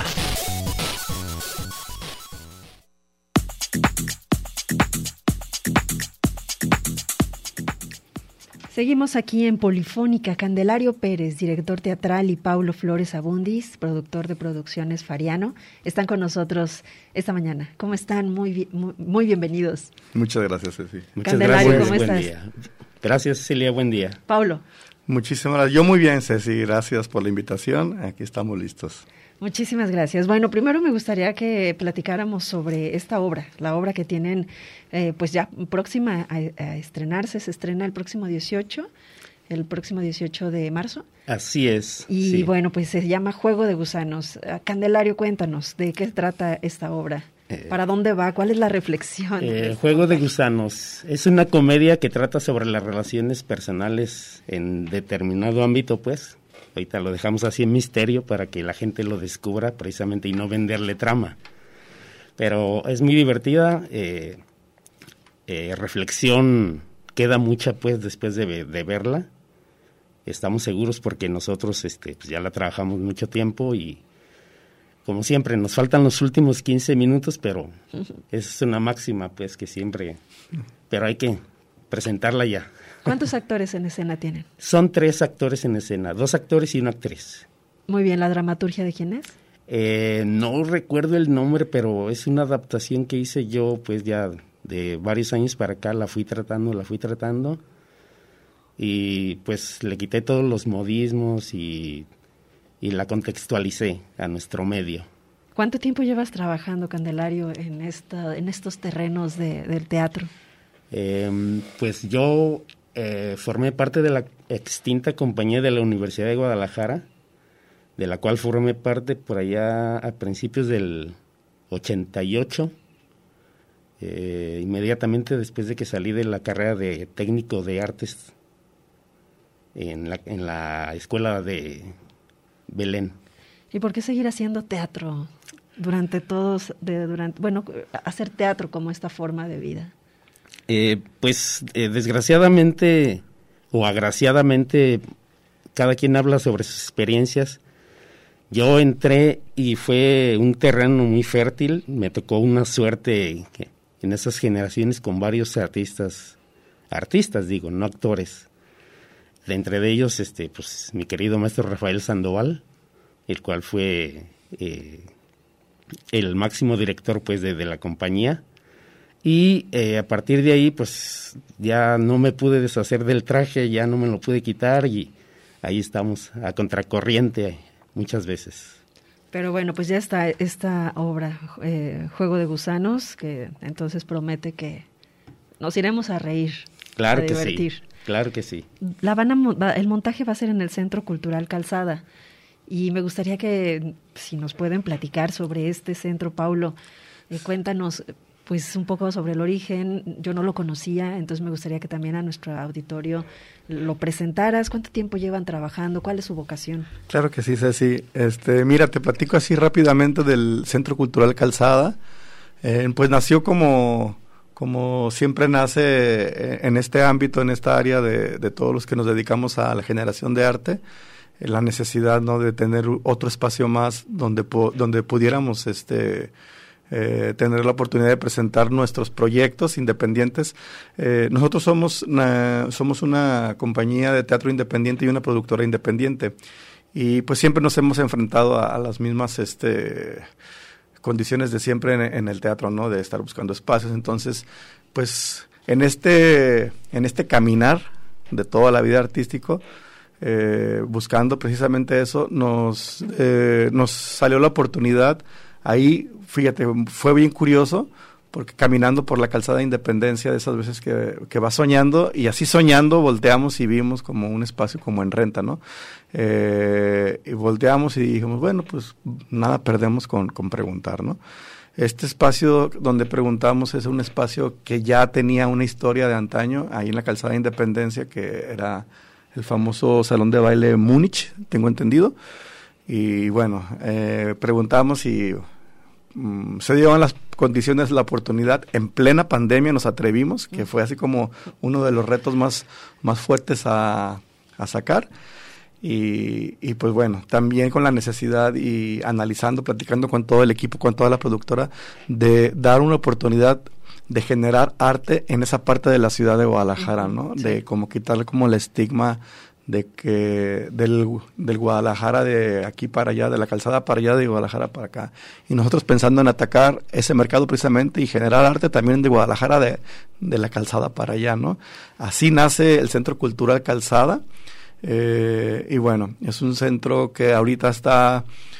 Seguimos aquí en Polifónica. Candelario Pérez, director teatral, y Paulo Flores Abundis, productor de producciones Fariano, están con nosotros esta mañana. ¿Cómo están? Muy bienvenidos. Muchas gracias, Ceci. Muchas Candelario, gracias. ¿cómo Buen estás? día. Gracias, Cecilia. Buen día. Paulo. Muchísimas gracias. Yo muy bien, Ceci. Gracias por la invitación. Aquí estamos listos. Muchísimas gracias. Bueno, primero me gustaría que platicáramos sobre esta obra, la obra que tienen pues ya próxima a estrenarse. Se estrena el próximo 18 de marzo. Así es. Y sí. bueno, pues se llama Juego de Gusanos. Candelario, cuéntanos, ¿de qué trata esta obra? ¿Para dónde va? ¿Cuál es la reflexión? Juego de Gusanos es una comedia que trata sobre las relaciones personales en determinado ámbito, pues. Ahorita lo dejamos así en misterio para que la gente lo descubra precisamente y no venderle trama. Pero es muy divertida, reflexión queda mucha pues después de verla. Estamos seguros porque nosotros pues ya la trabajamos mucho tiempo y como siempre nos faltan los últimos 15 minutos, pero es una máxima pues que siempre, pero hay que presentarla ya. ¿Cuántos actores en escena tienen? Son 3 actores en escena, 2 actores y una actriz. Muy bien, ¿la dramaturgia de quién es? No recuerdo el nombre, pero es una adaptación que hice yo, pues ya de varios años para acá, la fui tratando, y pues le quité todos los modismos y la contextualicé a nuestro medio. ¿Cuánto tiempo llevas trabajando, Candelario, en estos terrenos del teatro? Pues yo formé parte de la extinta compañía de la Universidad de Guadalajara, de la cual formé parte por allá a principios del 88, inmediatamente después de que salí de la carrera de técnico de artes en la escuela de Belén. ¿Y por qué seguir haciendo teatro hacer teatro como esta forma de vida? Desgraciadamente o agraciadamente, cada quien habla sobre sus experiencias. Yo entré y fue un terreno muy fértil, me tocó una suerte en esas generaciones con varios artistas digo, no actores. De entre ellos, pues mi querido maestro Rafael Sandoval, el cual fue el máximo director pues de la compañía. Y a partir de ahí, pues ya no me pude deshacer del traje, ya no me lo pude quitar y ahí estamos a contracorriente muchas veces. Pero bueno, pues ya está esta obra, Juego de Gusanos, que entonces promete que nos iremos a reír, claro a que divertir. Sí, claro que sí. El montaje va a ser en el Centro Cultural Calzada y me gustaría que, si nos pueden platicar sobre este centro, Paulo, cuéntanos pues un poco sobre el origen. Yo no lo conocía, entonces me gustaría que también a nuestro auditorio lo presentaras. ¿Cuánto tiempo llevan trabajando? ¿Cuál es su vocación? Claro que sí, Ceci. Mira, te platico así rápidamente del Centro Cultural Calzada. Pues nació como siempre nace en este ámbito, en esta área de todos los que nos dedicamos a la generación de arte, la necesidad, ¿no?, de tener otro espacio más donde pudiéramos tener la oportunidad de presentar nuestros proyectos independientes. Nosotros somos una compañía de teatro independiente y una productora independiente, y pues siempre nos hemos enfrentado a las mismas condiciones de siempre en el teatro, ¿no?, de estar buscando espacios. Entonces, pues en este caminar de toda la vida artístico, buscando precisamente eso, nos salió la oportunidad. Ahí, fíjate, fue bien curioso, porque caminando por la calzada de Independencia, de esas veces que vas soñando, y así soñando volteamos y vimos como un espacio como en renta, ¿no? Y volteamos y dijimos, bueno, pues nada perdemos con preguntar, ¿no? Este espacio donde preguntamos es un espacio que ya tenía una historia de antaño, ahí en la calzada de Independencia, que era el famoso Salón de Baile Múnich, tengo entendido. Y bueno, preguntamos y se dieron las condiciones, la oportunidad, en plena pandemia nos atrevimos, que fue así como uno de los retos más fuertes a sacar. Y pues bueno, también con la necesidad y analizando, platicando con todo el equipo, con toda la productora, de dar una oportunidad de generar arte en esa parte de la ciudad de Guadalajara, ¿no? Sí. De como quitarle como el estigma de que del Guadalajara de aquí para allá, de la calzada para allá, de Guadalajara para acá. Y nosotros pensando en atacar ese mercado precisamente y generar arte también de Guadalajara de la calzada para allá, ¿no? Así nace el Centro Cultural Calzada. Y bueno, es un centro que ahorita está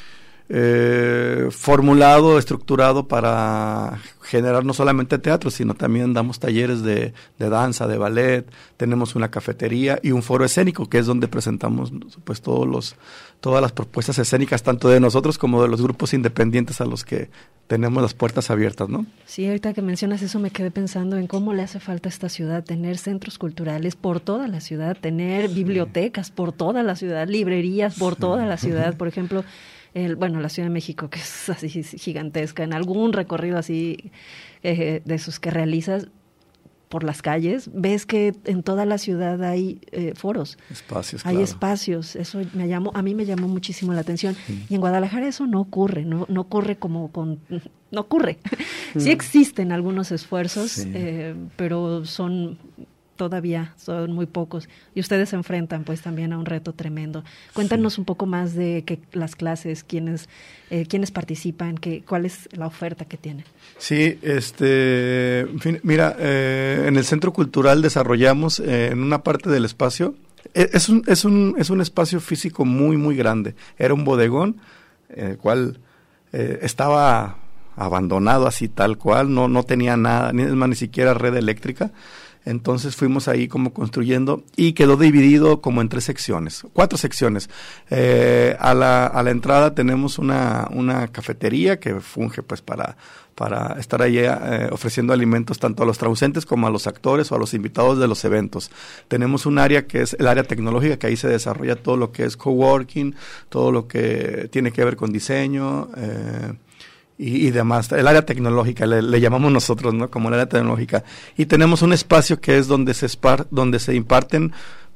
formulado, estructurado para generar no solamente teatro, sino también damos talleres de danza, de ballet, tenemos una cafetería y un foro escénico, que es donde presentamos pues todas las propuestas escénicas, tanto de nosotros como de los grupos independientes a los que tenemos las puertas abiertas, ¿no? Sí, ahorita que mencionas eso me quedé pensando en cómo le hace falta a esta ciudad tener centros culturales por toda la ciudad, tener bibliotecas por toda la ciudad, librerías por toda la ciudad, por ejemplo. La Ciudad de México, que es así gigantesca, en algún recorrido así de esos que realizas por las calles, ves que en toda la ciudad hay foros. Espacios, hay espacios, eso a mí me llamó muchísimo la atención. Y en Guadalajara eso no ocurre, no ocurre no ocurre. Sí existen algunos esfuerzos, pero todavía son muy pocos y ustedes se enfrentan pues también a un reto tremendo. Cuéntanos un poco más de las clases, quiénes participan, cuál es la oferta que tienen. Sí, en fin, mira, en el Centro Cultural desarrollamos en una parte del espacio, es un espacio físico muy muy grande. Era un bodegón, el cual estaba abandonado así tal cual, no tenía nada, ni siquiera red eléctrica. Entonces fuimos ahí como construyendo y quedó dividido como en 4 secciones. A la entrada tenemos una cafetería que funge pues para estar ahí ofreciendo alimentos tanto a los transeúntes como a los actores o a los invitados de los eventos. Tenemos un área que es el área tecnológica, que ahí se desarrolla todo lo que es coworking, todo lo que tiene que ver con diseño, y demás, el área tecnológica, le llamamos nosotros, ¿no? Como el área tecnológica. Y tenemos un espacio que es donde se imparten,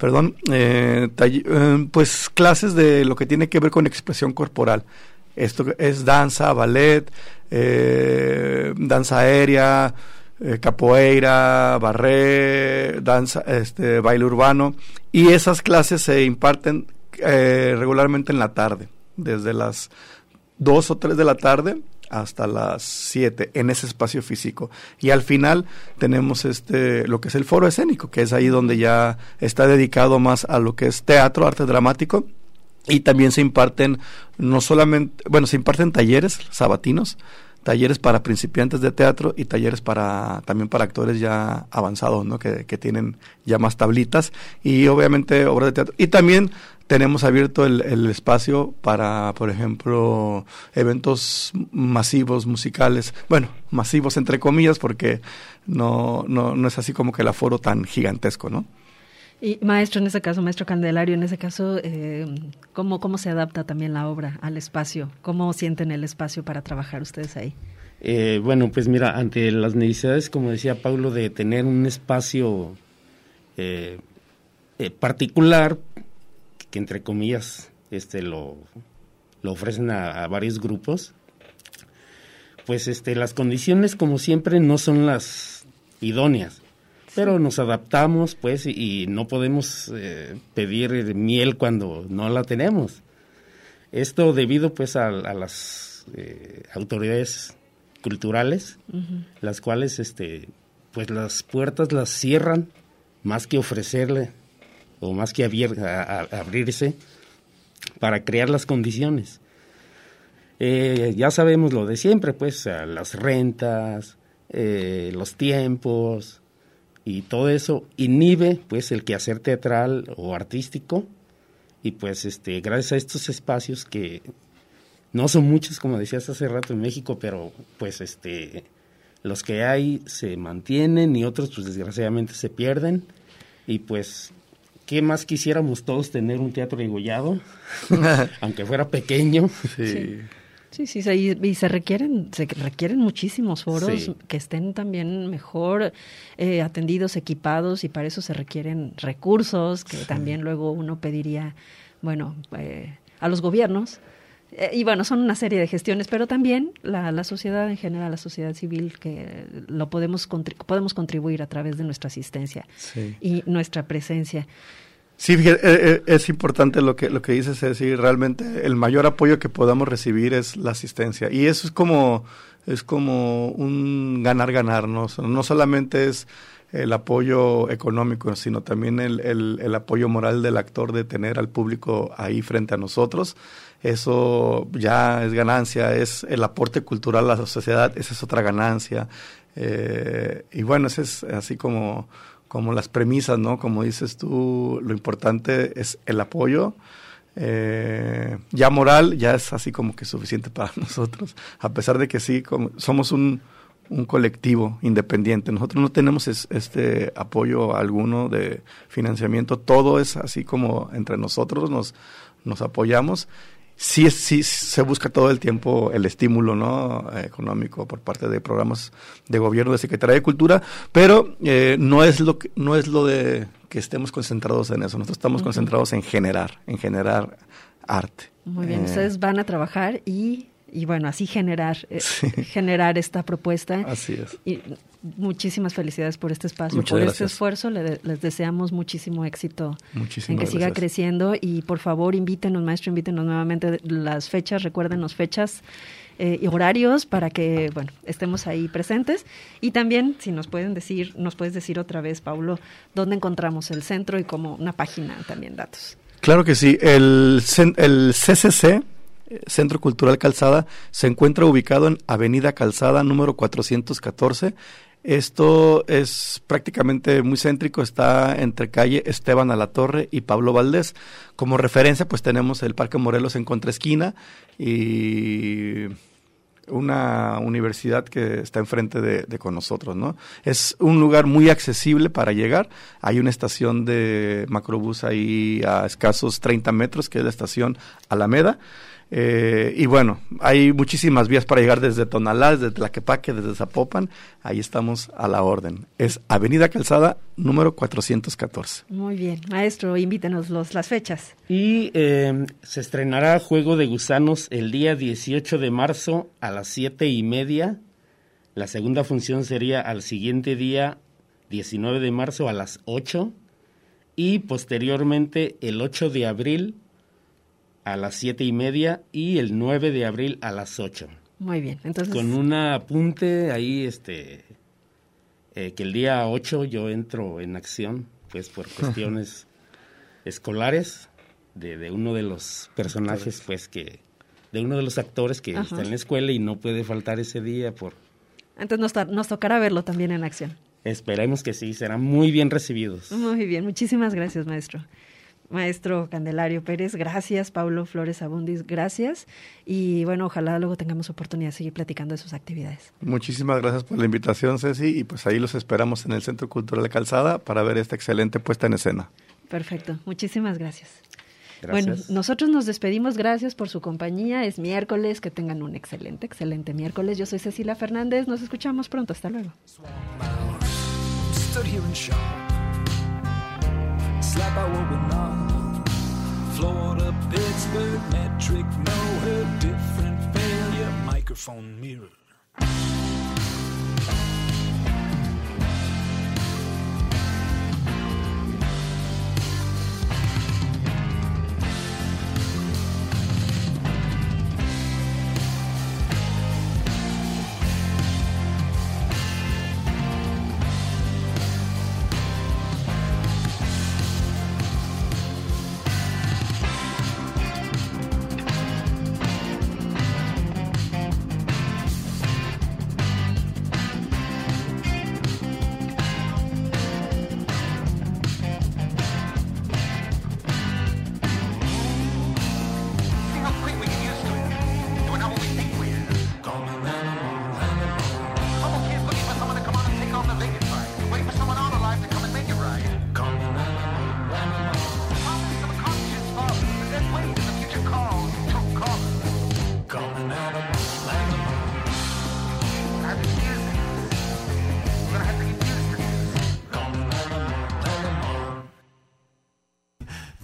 pues clases de lo que tiene que ver con expresión corporal. Esto es danza, ballet, danza aérea, capoeira, barré, danza, baile urbano. Y esas clases se imparten regularmente en la tarde, desde las 2 o 3 de la tarde hasta las 7 en ese espacio físico. Y al final tenemos lo que es el foro escénico, que es ahí donde ya está dedicado más a lo que es teatro, arte dramático, y también se imparten se imparten talleres sabatinos, talleres para principiantes de teatro y talleres también para actores ya avanzados, ¿no? Que tienen ya más tablitas y obviamente obras de teatro. Y también tenemos abierto el espacio para, por ejemplo, eventos masivos, musicales, masivos entre comillas, porque no es así como que el aforo tan gigantesco, ¿no? Y maestro Candelario, en ese caso, ¿cómo se adapta también la obra al espacio? ¿Cómo sienten el espacio para trabajar ustedes ahí? Pues mira, ante las necesidades, como decía Paulo, de tener un espacio particular, que entre comillas lo ofrecen a varios grupos, pues las condiciones como siempre no son las idóneas, pero nos adaptamos pues y no podemos pedir miel cuando no la tenemos. Esto debido pues a las autoridades culturales, las cuales pues las puertas las cierran más que ofrecerle o más que abrirse para crear las condiciones. Ya sabemos lo de siempre, pues, las rentas, los tiempos, y todo eso inhibe, pues, el quehacer teatral o artístico, y pues, gracias a estos espacios que no son muchos, como decías hace rato en México, pero, pues, los que hay se mantienen y otros, pues, desgraciadamente se pierden, y pues, ¿qué más quisiéramos todos tener un teatro degollado? Aunque fuera pequeño. Sí. Sí, y se requieren muchísimos foros que estén también mejor atendidos, equipados, y para eso se requieren recursos que también luego uno pediría, a los gobiernos. Y bueno, son una serie de gestiones, pero también la sociedad en general, la sociedad civil, que lo podemos contribuir a través de nuestra asistencia y nuestra presencia. Sí, es importante lo que dices, es decir, realmente el mayor apoyo que podamos recibir es la asistencia, y eso es como un ganar-ganar, ¿no? No solamente es el apoyo económico, sino también el apoyo moral del actor de tener al público ahí frente a nosotros. Eso ya es ganancia, es el aporte cultural a la sociedad, esa es otra ganancia. Y bueno, ese es así como las premisas, ¿no? Como dices tú, lo importante es el apoyo. Ya moral, ya es así como que suficiente para nosotros, a pesar de que sí, somos un colectivo independiente. Nosotros no tenemos apoyo alguno de financiamiento, todo es así como entre nosotros nos apoyamos. Sí se busca todo el tiempo el estímulo, ¿no?, económico por parte de programas de gobierno, de Secretaría de Cultura, pero no es lo de que estemos concentrados en eso. Nosotros estamos concentrados en generar arte. Muy bien, ustedes van a trabajar y bueno, así generar esta propuesta. Así es. Y muchísimas felicidades por este espacio, Muchas por gracias. este esfuerzo. Les deseamos muchísimo éxito en que siga gracias. creciendo, y por favor invítenos, maestro, nuevamente las fechas, recuérdenos fechas y horarios para que, estemos ahí presentes. Y también, si nos puedes decir otra vez, Paulo, dónde encontramos el centro y como una página, también datos. Claro que sí. El CCC, Centro Cultural Calzada, se encuentra ubicado en Avenida Calzada, número 414. Esto es prácticamente muy céntrico, está entre calle Esteban Alatorre y Pablo Valdés. Como referencia, pues tenemos el Parque Morelos en contraesquina y una universidad que está enfrente de con nosotros, ¿no? Es un lugar muy accesible para llegar. Hay una estación de macrobús ahí a escasos 30 metros, que es la estación Alameda. Y bueno, hay muchísimas vías para llegar desde Tonalá, desde Tlaquepaque, desde Zapopan. Ahí estamos a la orden. Es Avenida Calzada, número 414. Muy bien, maestro, invítenos las fechas. Y se estrenará Juego de Gusanos el día 18 de marzo a las 7:30. La segunda función sería al siguiente día, 19 de marzo a las 8. Y posteriormente el 8 de abril a las 7:30 y el 9 de abril a las 8. Muy bien, entonces... Con un apunte ahí, que el día 8 yo entro en acción, pues por cuestiones escolares, de uno de los personajes, pues de uno de los actores que está en la escuela y no puede faltar ese día por... Entonces nos tocará verlo también en acción. Esperemos que sí, serán muy bien recibidos. Muy bien, muchísimas gracias, maestro. Maestro Candelario Pérez, gracias. Paulo Flores Abundis, gracias. Y bueno, ojalá luego tengamos oportunidad de seguir platicando de sus actividades. Muchísimas gracias por la invitación, Ceci, y pues ahí los esperamos en el Centro Cultural de Calzada para ver esta excelente puesta en escena. Perfecto, muchísimas gracias. Gracias. Bueno, nosotros nos despedimos, gracias por su compañía. Es miércoles, que tengan un excelente miércoles. Yo soy Cecilia Fernández, nos escuchamos pronto, hasta luego. Slap out what we know. Florida, Pittsburgh, metric, no her different failure, microphone mirror.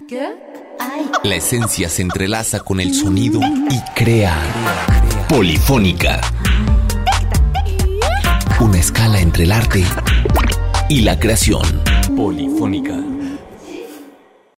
La esencia se entrelaza con el sonido y crea Polifónica. Una escala entre el arte y la creación. Polifónica.